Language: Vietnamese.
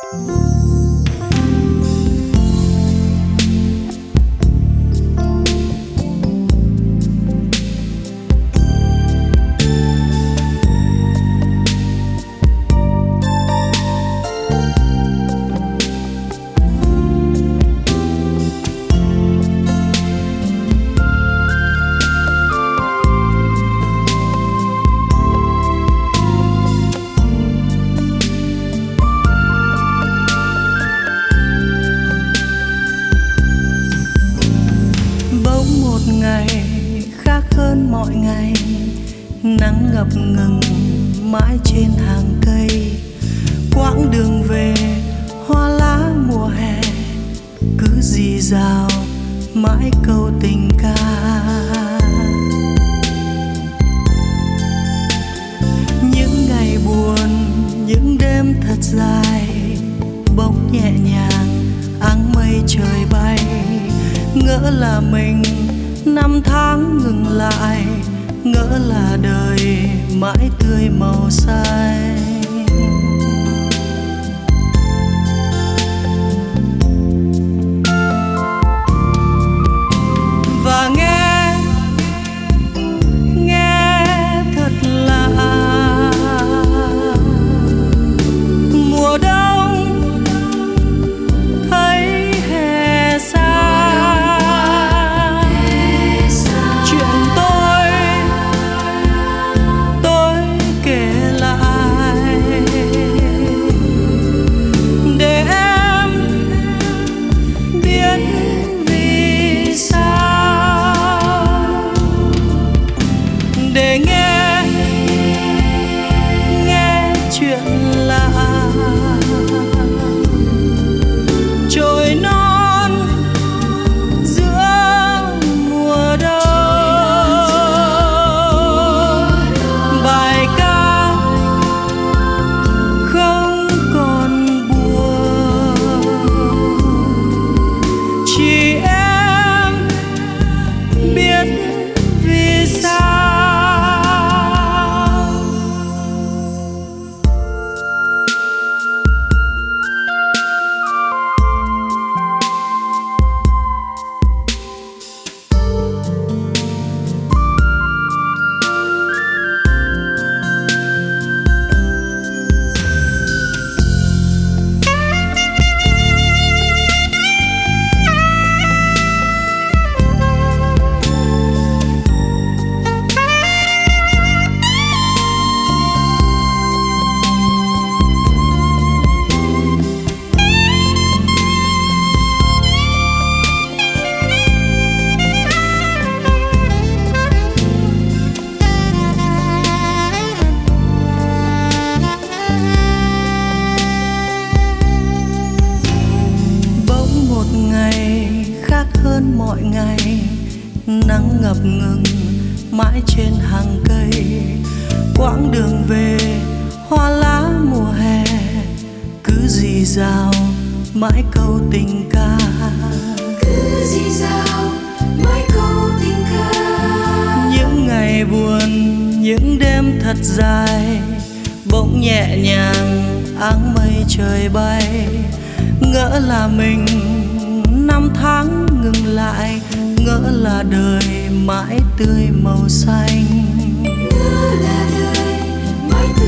Ngày khác hơn mọi ngày, nắng ngập ngừng mãi trên hàng cây. Quãng đường về hoa lá mùa hè cứ rì rào mãi câu tình ca. Những ngày buồn, những đêm thật dài, bỗng nhẹ nhàng áng mây trời bay. Ngỡ là mình năm tháng ngừng lại, ngỡ là đời mãi tươi màu xanh. Và nghe thật lạ, mùa đông thấy hè xa. Để nghe chuyện lạ, trồi non giữa mùa đông. Bài ca không còn buồn, chỉ em biết vì sao. Ngày khác hơn mọi ngày, nắng ngập ngừng mãi trên hàng cây. Quãng đường về hoa lá mùa hè cứ rì rào mãi câu tình ca. Cứ rì rào mãi câu tình ca. Những ngày buồn, những đêm thật dài, bỗng nhẹ nhàng áng mây trời bay. Ngỡ là mình năm tháng ngừng lại, ngỡ là đời mãi tươi màu xanh. Ngỡ là đời mãi tươi